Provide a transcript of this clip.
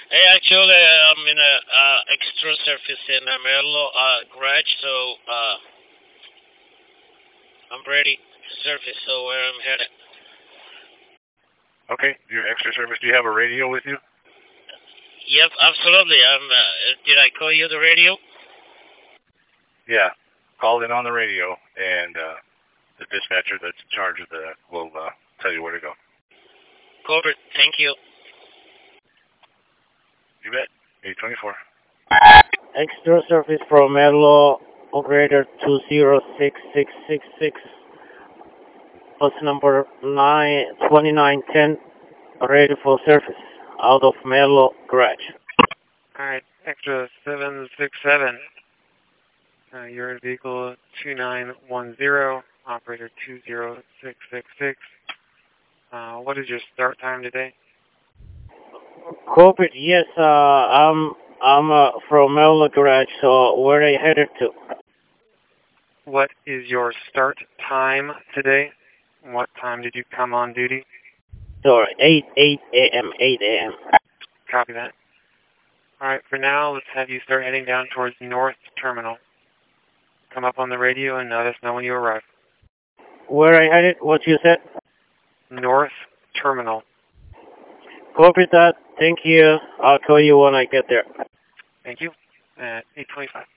Hey, actually, I'm in a extra service in a Merlo garage, so I'm ready to service. So where I'm headed? Okay, your extra service. Do you have a radio with you? Yep, absolutely. Did I call you the radio? Yeah. Call in on the radio, and the dispatcher that's in charge of the will tell you where to go. Covered. Thank you. You bet. 824. Extra service from Merlo operator 206666. Bus number 2910. Ready for service. Out of Merlo garage. Alright, extra 767. You're in vehicle 2910, operator 20666. What is your start time today? Covered. Yes. I'm from Merlo garage. So where are you headed to? What is your start time today? What time did you come on duty? Sorry, 8 a.m. 8 a.m. Copy that. Alright, for now, let's have you start heading down towards North Terminal. Come up on the radio and let us know when you arrive. Where are you headed? What you said? North Terminal. Copy that. Thank you. I'll call you when I get there. Thank you. At 8:25.